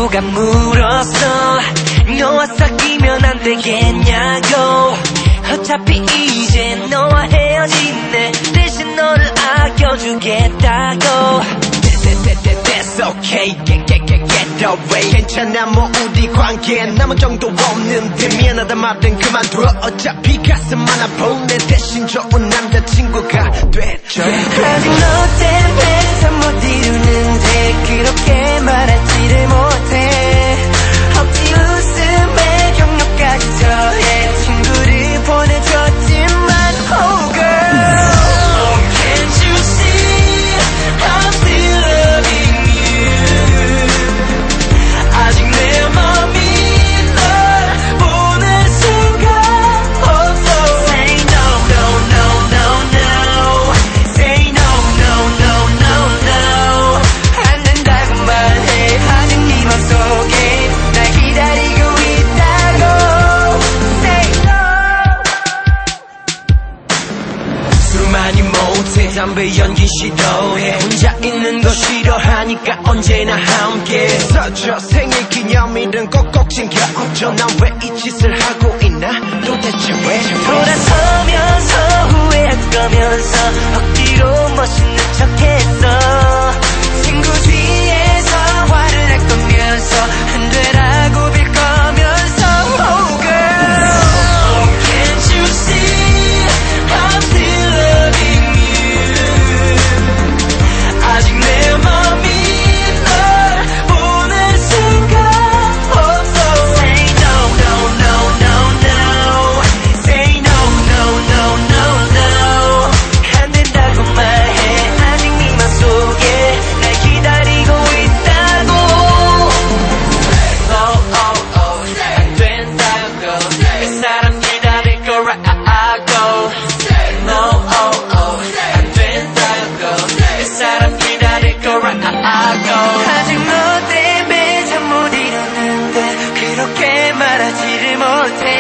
누가 물었어 너와 사귀면 안 되겠냐고 어차피 이제 너와 헤어지네 대신 너를 아껴주겠다고 That's okay, get away 괜찮아 뭐 우리 관계 남은 정도 없는데 미안하다 말은 그만둬 어차피 가슴 하나 보내 대신 좋은 남자친구가 됐죠 아직 너 때문에 잠 못 이루는데 그렇게 말하지를 못해 억지 웃음에 격려까지 더해 친구를 보내줬지만 Oh girl Can't you see I'm still loving you 아직 내 맘이 널 보낼 생각 없어 Say no no no no no Say no no no no no 안 된다고 말해 아직 네 맘속에 날 기다리고 있다고 Say no 술 많이 못해 담배 연기 싫어해 혼자 있는 거 싫어하니까 언제나 함께 써줘 생일 기념일은 꼭꼭 챙겨줘 난 왜 이 짓을 하고 있나 도대체 왜 돌아서면서 후회할 거면서 억지로 멋있는 척했어 친구 뒤에서 화를 낼 거면서 안 되라고 빌 거면서 Oh girl Can't you see I'm still loving you 아직 내 맘이 널 보낼 생각 없어 Say no no no no no Say no no no no no 안 된다고 말해 아직 네 맘속에 날 기다리고 있다고 Oh oh oh 안 된다고 그 사람 기다릴 거라고 No oh oh 안 된다고 그 사람 기다릴 거라고 아직 너 때문에 잠 못 이루는데 그렇게 말하지를 못해